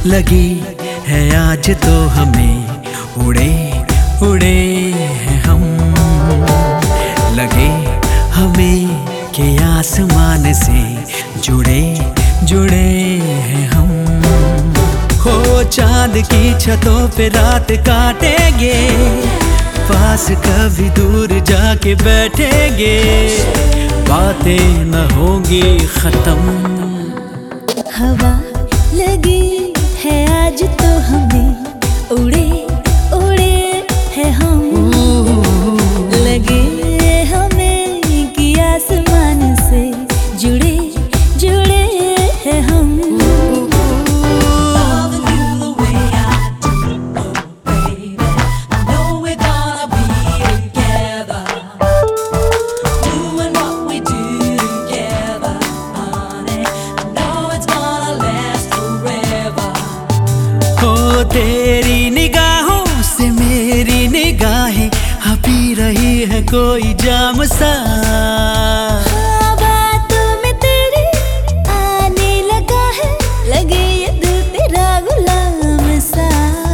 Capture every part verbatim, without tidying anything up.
लगी है आज तो हमें उड़े उड़े हैं हम। लगे हमें कि आसमान से जुड़े जुड़े हैं हम। हो चांद की छतों पे रात काटेंगे, पास कभी दूर जाके बैठेंगे, बातें न होंगी खत्म। हवा लगी है आज तो हमें उड़े उड़े हैं हम। लगे हमें कि आसमान से जुड़े जुड़े हैं हम। तेरी निगाहों से मेरी निगाहें हपी रही है कोई जाम सा। बातों में तेरी आने लगा है, लगे ये दिल तेरा गुलाम सा।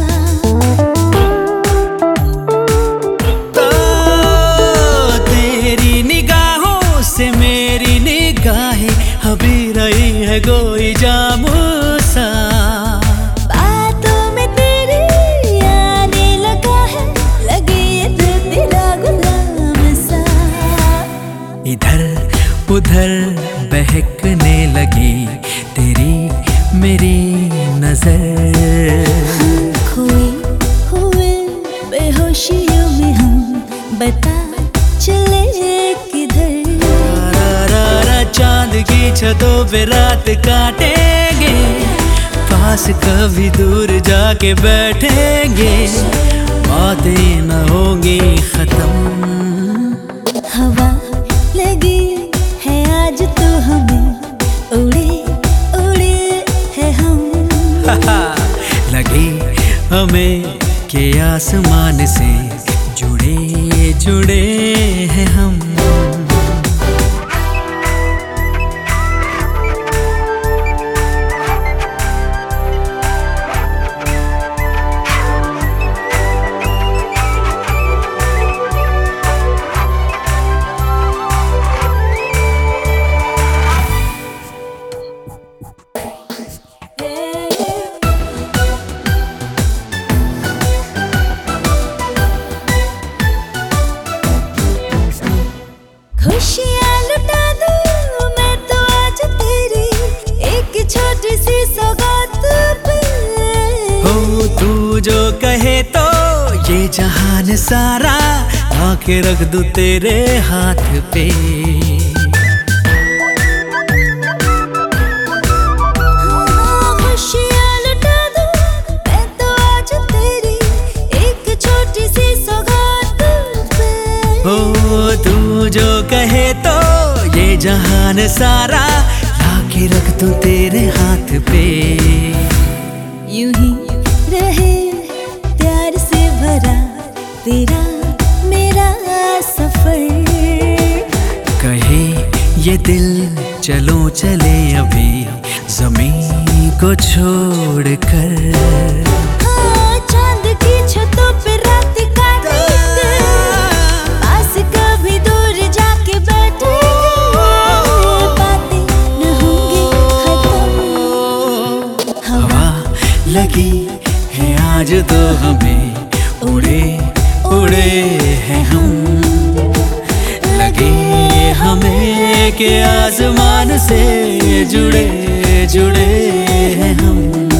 तो तेरी निगाहों से मेरी निगाहें हपी रही है कोई जाम सा। इधर उधर बहकने लगी तेरी मेरी नजर। खोए हुए बेहोशियों में हम, बता चले किधर। चांद की छतों पे रात काटेंगे, पास कभी दूर जाके बैठेंगे, बातें न होंगी खत्म। हवा लगी है आज तो हमें उड़े उड़े हैं हम। लगे हमें के आसमान से जुड़े जुड़े हैं हम। खुशियाँ लुटा दूँ मैं तो आज तेरी एक छोटी सी सौगात पे। हो तू जो कहे तो ये जहान सारा आके रख दूं तेरे हाथ पे। खुशियाँ लुटा दूँ मैं तो आज तेरी एक छोटी सी सौगात पे। हो तू जो कहे तो ये जहान सारा लाके रख दूं तेरे हाथ पे। यूं ही रहे प्यार से भरा तेरा मेरा सफर। कहे ये दिल चलो चले अभी ज़मीं को छोड़ कर। हाँ, चांद की छतों पे रात काटेंगे, पास कभी दूर जाके बैठेंगे, बातें न होंगी खत्म। हवा लगी है आज तो हमें उड़े उड़े हैं हम। लगे हमें के आसमान से जुड़े जुड़े हैं हम।